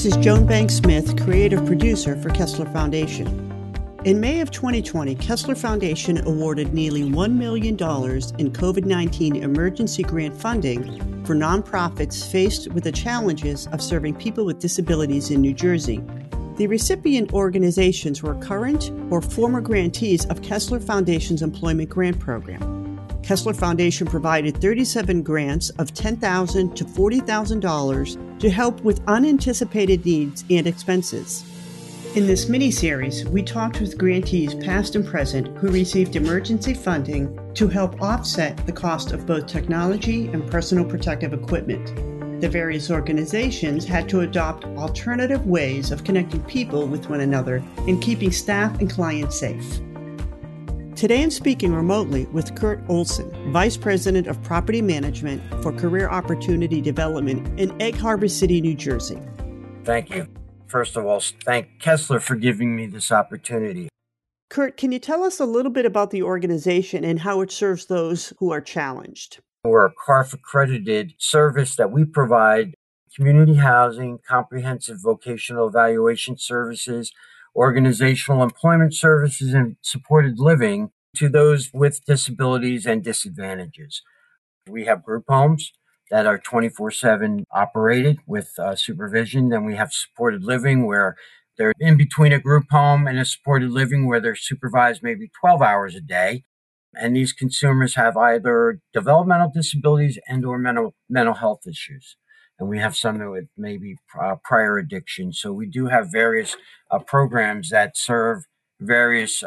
This is Joan Banks Smith, creative producer for Kessler Foundation. In May of 2020, Kessler Foundation awarded nearly $1 million in COVID-19 emergency grant funding for nonprofits faced with the challenges of serving people with disabilities in New Jersey. The recipient organizations were current or former grantees of Kessler Foundation's Employment Grant Program. Kessler Foundation provided 37 grants of $10,000 to $40,000 to help with unanticipated needs and expenses. In this mini-series, we talked with grantees past and present who received emergency funding to help offset the cost of both technology and personal protective equipment. The various organizations had to adopt alternative ways of connecting people with one another and keeping staff and clients safe. Today I'm speaking remotely with Kurt Olson, Vice President of Property Management for Career Opportunity Development in Egg Harbor City, New Jersey. Thank you. First of all, thank Kessler for giving me this opportunity. Kurt, can you tell us a little bit about the organization and how it serves those who are challenged? We're a CARF accredited service that we provide community housing, comprehensive vocational evaluation services, organizational employment services, and supported living to those with disabilities and disadvantages. We have group homes that are 24/7 operated with supervision. Then we have supported living where they're in between a group home and a supported living where they're supervised maybe 12 hours a day. And these consumers have either developmental disabilities and or mental health issues. And we have some with maybe prior addiction. So we do have various programs that serve various,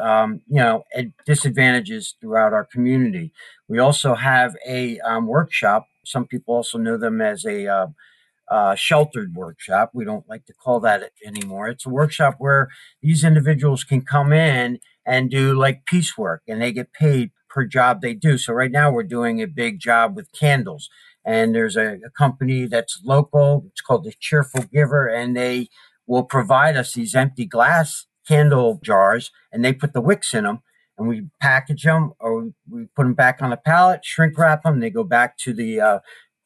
disadvantages throughout our community. We also have a workshop. Some people also know them as a sheltered workshop. We don't like to call that anymore. It's a workshop where these individuals can come in and do like piecework, and they get paid per job they do. So right now we're doing a big job with candles. And there's a company that's local. It's called the Cheerful Giver, and they will provide us these empty glass candle jars, and they put the wicks in them, and we package them, or we put them back on a pallet, shrink wrap them. They go back to the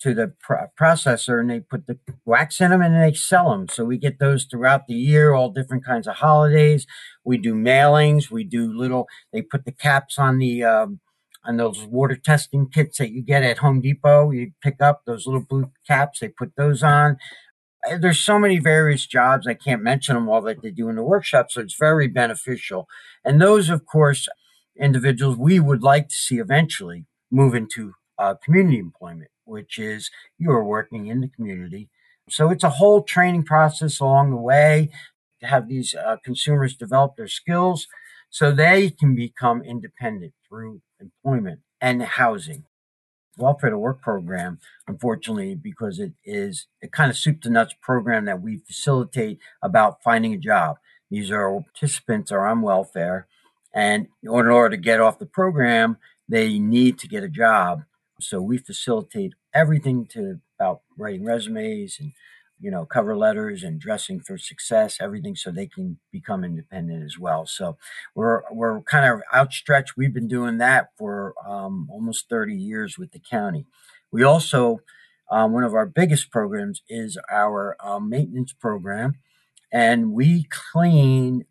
processor, and they put the wax in them, and they sell them. So we get those throughout the year, all different kinds of holidays. We do mailings. We do they put the caps on those water testing kits that you get at Home Depot. You pick up those little blue caps, they put those on. There's so many various jobs. I can't mention them all that they do in the workshop. So it's very beneficial. And those, of course, individuals we would like to see eventually move into community employment, which is you are working in the community. So it's a whole training process along the way to have these consumers develop their skills so they can become independent through employment and housing. Welfare to Work program, unfortunately, because it is a kind of soup to nuts program that we facilitate about finding a job. These are participants are on welfare, and in order to get off the program, they need to get a job. So we facilitate everything about writing resumes and cover letters and dressing for success, everything so they can become independent as well. So we're kind of outstretched. We've been doing that for almost 30 years with the county. We also, one of our biggest programs is our maintenance program, and we clean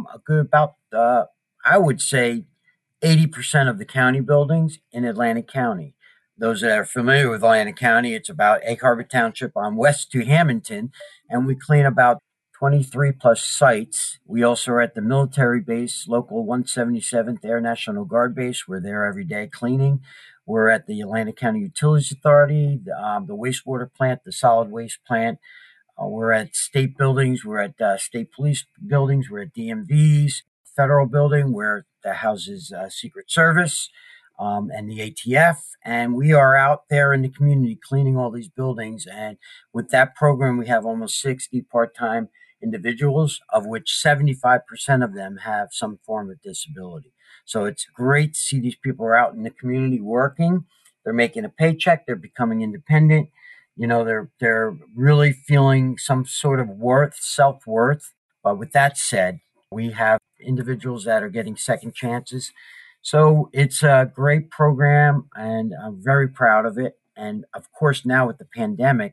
I would say 80% of the county buildings in Atlantic County. Those that are familiar with Atlantic County, it's about Egg Harbor Township on west to Hamilton, and we clean about 23 plus sites. We also are at the military base, local 177th Air National Guard base. We're there every day cleaning. We're at the Atlantic County Utilities Authority, the wastewater plant, the solid waste plant. We're at state buildings. We're at state police buildings. We're at DMVs, federal building where that houses Secret Service. And the ATF, and we are out there in the community cleaning all these buildings. And with that program, we have almost 60 part-time individuals, of which 75% of them have some form of disability. So it's great to see these people are out in the community working. They're making a paycheck. They're becoming independent. They're really feeling some sort of self-worth. But with that said, we have individuals that are getting second chances. So it's a great program, and I'm very proud of it. And of course, now with the pandemic,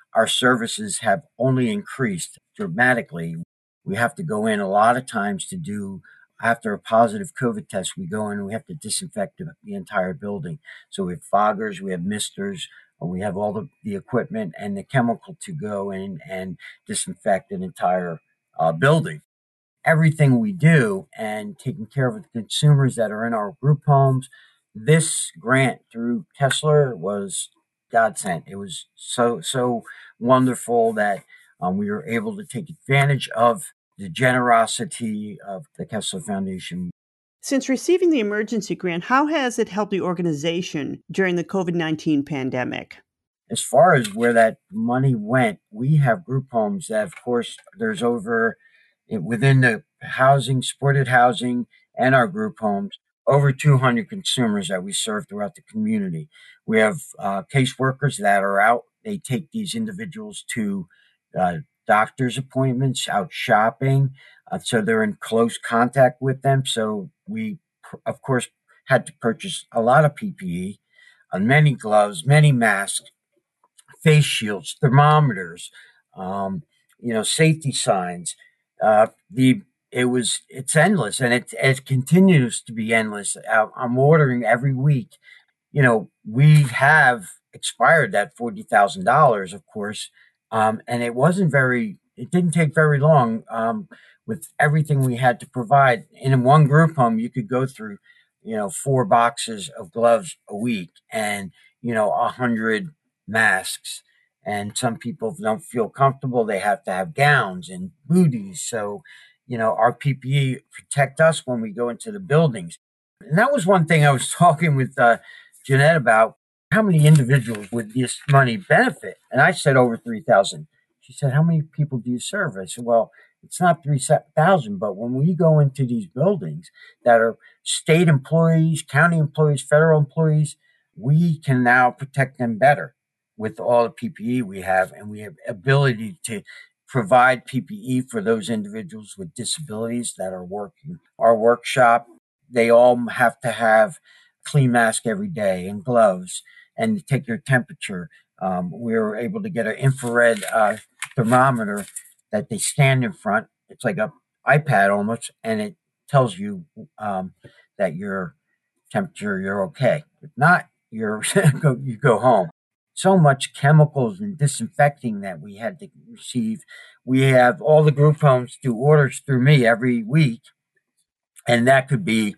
our services have only increased dramatically. We have to go in a lot of times to do, after a positive COVID test, we go in and we have to disinfect the entire building. So we have foggers, we have misters, we have all the equipment and the chemical to go in and disinfect an entire building. Everything we do and taking care of the consumers that are in our group homes, this grant through Kessler was godsend. It was so wonderful that we were able to take advantage of the generosity of the Kessler Foundation. Since receiving the emergency grant, how has it helped the organization during the COVID-19 pandemic? As far as where that money went, we have group homes that, of course, there's over within the housing, supported housing, and our group homes, over 200 consumers that we serve throughout the community. We have caseworkers that are out. They take these individuals to doctor's appointments, out shopping. So they're in close contact with them. So we, of course, had to purchase a lot of PPE, many gloves, many masks, face shields, thermometers, safety signs. It's endless, and it continues to be endless. I'm ordering every week. We have expired that $40,000, of course, and it didn't take very long with everything we had to provide. In one group home, you could go through, 4 boxes of gloves a week and, 100 masks. And some people don't feel comfortable. They have to have gowns and booties. So, our PPE protect us when we go into the buildings. And that was one thing I was talking with Jeanette about. How many individuals would this money benefit? And I said over 3,000. She said, how many people do you serve? I said, well, it's not 3,000, but when we go into these buildings that are state employees, county employees, federal employees, we can now protect them better with all the PPE we have, and we have ability to provide PPE for those individuals with disabilities that are working. Our workshop, they all have to have clean mask every day and gloves and take their temperature. We were able to get an infrared thermometer that they stand in front. It's like an iPad almost, and it tells you that your temperature, you're okay. If not, you go home. So much chemicals and disinfecting that we had to receive. We have all the group homes do orders through me every week, and that could be,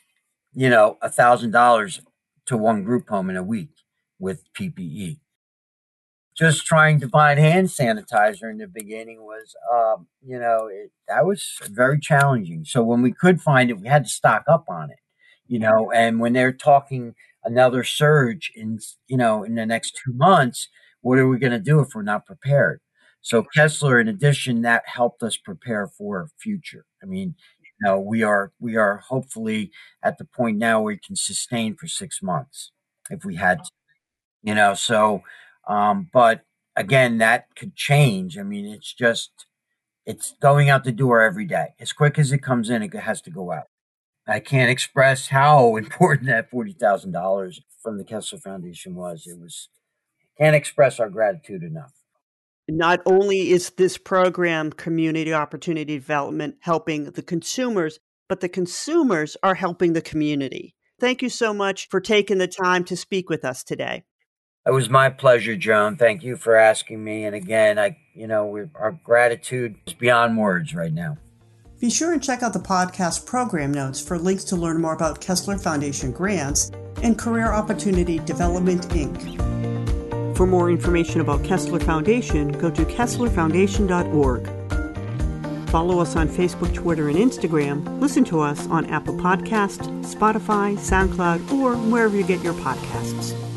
$1,000 to one group home in a week with PPE. Just trying to find hand sanitizer in the beginning was, that was very challenging. So when we could find it, we had to stock up on it, and when they're talking another surge in the next 2 months, what are we going to do if we're not prepared? So Kessler, in addition, that helped us prepare for future. I mean, we are hopefully at the point now where we can sustain for 6 months if we had to, so, but again, that could change. I mean, it's going out the door every day. As quick as it comes in, it has to go out. I can't express how important that $40,000 from the Kessler Foundation was. Can't express our gratitude enough. Not only is this program, Community Opportunity Development, helping the consumers, but the consumers are helping the community. Thank you so much for taking the time to speak with us today. It was my pleasure, Joan. Thank you for asking me. And again, our gratitude is beyond words right now. Be sure and check out the podcast program notes for links to learn more about Kessler Foundation grants and Career Opportunity Development, Inc. For more information about Kessler Foundation, go to kesslerfoundation.org. Follow us on Facebook, Twitter, and Instagram. Listen to us on Apple Podcasts, Spotify, SoundCloud, or wherever you get your podcasts.